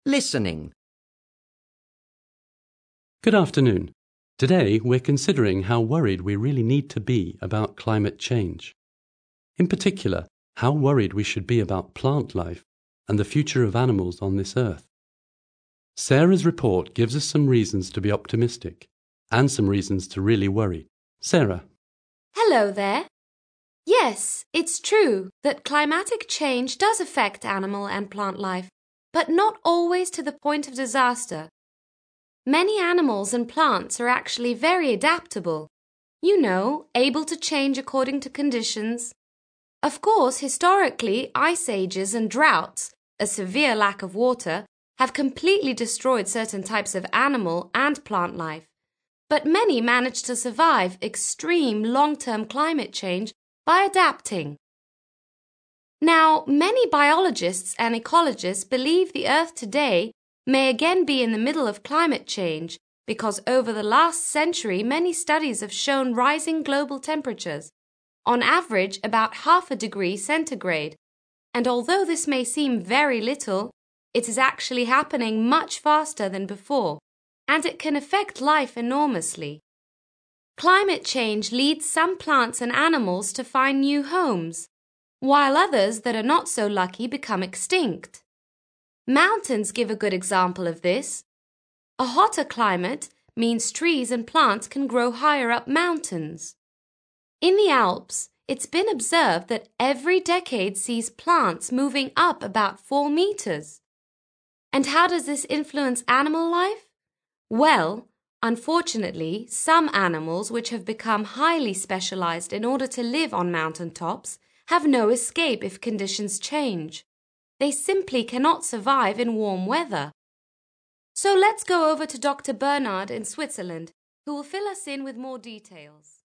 Listening. Good afternoon. Today we're considering how worried we really need to be about climate change. In particular, how worried we should be about plant life and the future of animals on this earth. Sarah's report gives us some reasons to be optimistic and some reasons to really worry. Sarah. Hello there. Yes, it's true that climatic change does affect animal and plant life, but not always to the point of disaster. Many animals and plants are actually very adaptable, able to change according to conditions. Of course, historically, ice ages and droughts, a severe lack of water, have completely destroyed certain types of animal and plant life, but many manage to survive extreme long-term climate change by adapting. Now, many biologists and ecologists believe the Earth today may again be in the middle of climate change because over the last century many studies have shown rising global temperatures, on average about 0.5 degrees centigrade, and although this may seem very little, it is actually happening much faster than before, and it can affect life enormously. Climate change leads some plants and animals to find new homes, while others that are not so lucky become extinct. Mountains give a good example of this. A hotter climate means trees and plants can grow higher up mountains. In the Alps, it's been observed that every decade sees plants moving up about 4 meters. And how does this influence animal life? Well, unfortunately, some animals which have become highly specialized in order to live on mountaintops have no escape if conditions change. They simply cannot survive in warm weather. So let's go over to Dr. Bernard in Switzerland, who will fill us in with more details.